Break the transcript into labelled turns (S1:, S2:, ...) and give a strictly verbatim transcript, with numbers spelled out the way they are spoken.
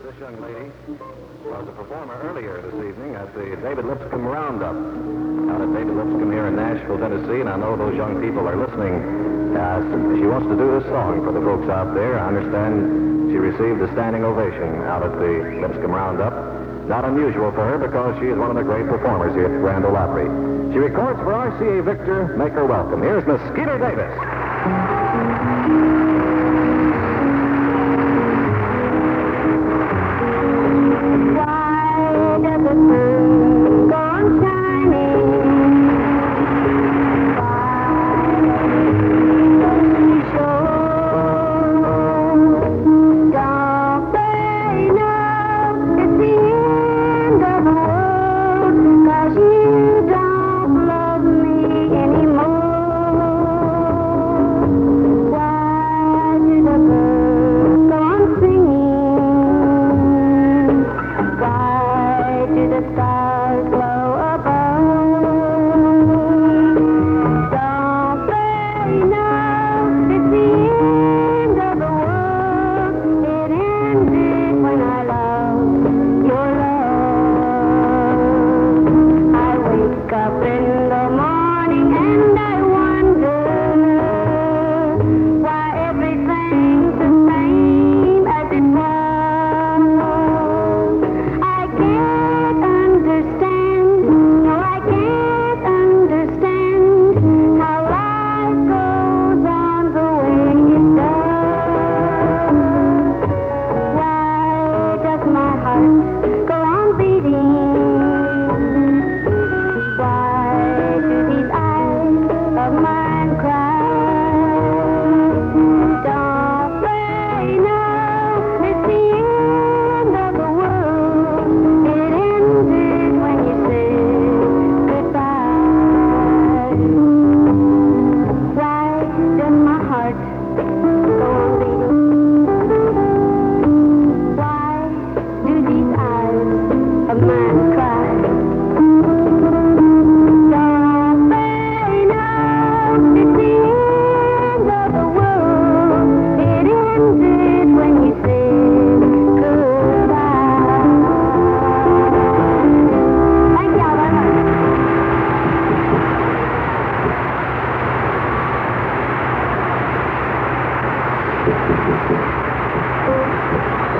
S1: This young lady was a performer earlier this evening at the David Lipscomb Roundup out at David Lipscomb here in Nashville, Tennessee, and I know those young people are listening. Uh, she wants to do this song for the folks out there. I understand she received a standing ovation out at the Lipscomb Roundup. Not unusual for her because she is one of the great performers here at the Grand Ole Opry. She records for R C A Victor. Make her welcome. Here's Miss Skeeter Davis.
S2: Thank you.